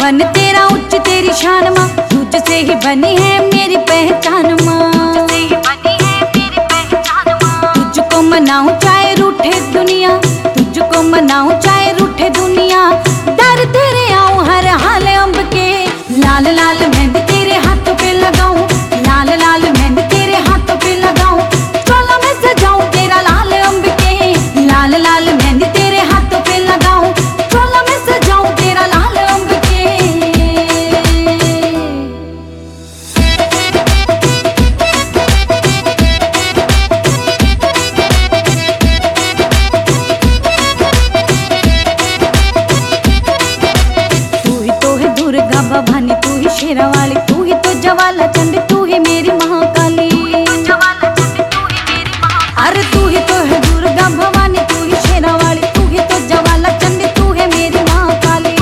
भवन तेरा उच्च तेरी शान माँ, तुझसे ही बनी है मेरी पहचान माँ। तुझको मनाऊं चाहे रूठे दुनिया, तुझको मनाऊं चाहे रूठे दुनिया, दर तेरे आऊं हर हाल अंब के। लाल लाल मेहंदी तेरे हाथों पे लगाऊं, लाल लाल मेहंदी तेरे हाथों पे लगाऊं, चोला में सजाऊं तेरा लाल अंब के। लाल लाल मेहंदी तेरे हाथों पे लगाऊं, चोला में सजाऊं तेरा लाल अंब के। तू ही तो है दुर्गा भवानी, तू ही शेरावाली, तू ही तो ज्वाला चंडी, तू ही मेरी महाकाली। अरे तू ही तो है दुर्गा भवानी, तू ही शेरावाली, तू ही तो ज्वाला चंडी, तू है मेरी महाकाली।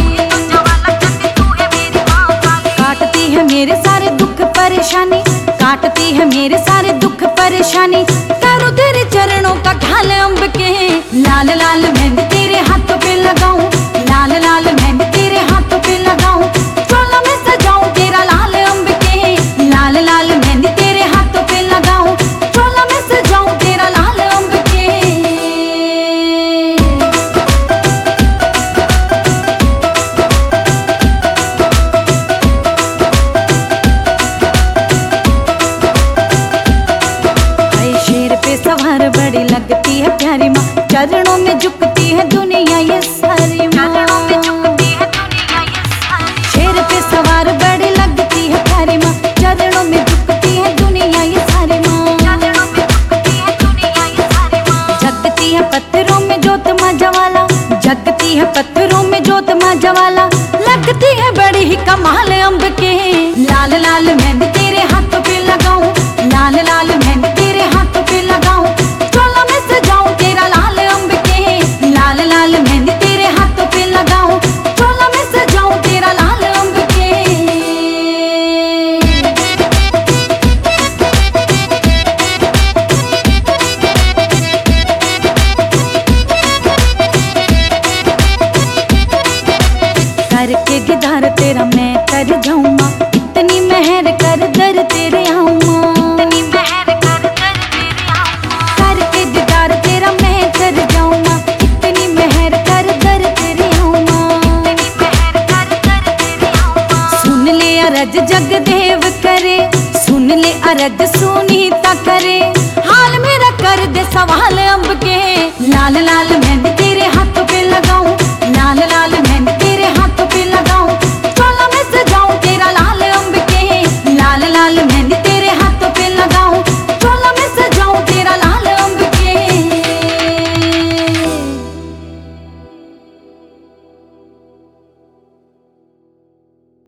काटती है मेरे सारे दुख परेशानी, काटती है मेरे सारे दुख परेशानी, करूं तेरे चरणों का ख्याल अंब के। लाल लाल मेहंदी तेरे हाथों पे लगाऊं, लाल लाल मेहंदी तेरे हाथों पे लगाऊं, चोला में सजाऊं तेरा लाल अंब के। लाल लाल मेहंदी तेरे हाथों पे लगाऊं, चोला में सजाऊं तेरा लाल अंब के। हाय शेर पे सवार बड़ी लगती है प्यारी माँ, चरणों में झुकती है दुनिया ये सारी माँ। शेर पे सवार बड़ी लगती है प्यारी माँ, चरणों में झुकती है दुनिया ये सारी माँ। जगती है पत्थरों में जोत माँ ज्वाला, जगती है पत्थरों में जोत माँ ज्वाला, लगती है बड़ी ही कमाल अंब के। लाल लाल मेहंदी तेरे हाथों पे लगाऊं, लाल लाल मेहंदी तेरे हाथों पे लगाऊं, चोला में सजाऊं तेरा लाल अंब के। लाल लाल मेहंदी तेरे हाथों पे लगाऊं, चोला में सजाऊं तेरा लाल अंब के। करके गिधार तेरा मैं कर जाऊं माँ, इतनी मेहर कर दर तेरे आऊं माँ। करके दीदार तेरा मैं कर जाऊं माँ, इतनी मेहर कर दर तेरे आऊं माँ। सुन ले अरज जगदेव करे, सुन ले अरज सुनीता करे, हाल मेरा कर दे सवाल अंब के। लाल लाल